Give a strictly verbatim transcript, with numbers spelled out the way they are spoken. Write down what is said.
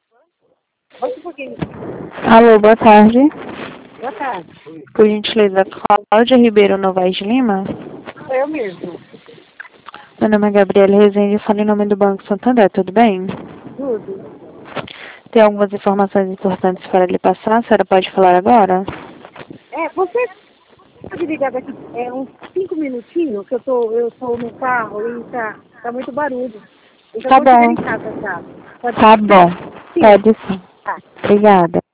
Bota um pouquinho. Alô, boa tarde. Boa tarde. Por gentileza, Cláudia Ribeiro Novaes de Lima? Eu mesmo. Meu nome é Gabriela Rezende, eu falo em nome do Banco Santander, tudo bem? Tudo. Tem algumas informações importantes para lhe passar, a senhora pode falar agora? É, você pode ligar daqui é, uns cinco minutinhos, que eu tô, eu tô no carro e tá, tá muito barulho. Eu já Tá tô chegando bom. em casa já. Pode Tá ser? bom. Sim. Pode sim. Tá. Obrigada.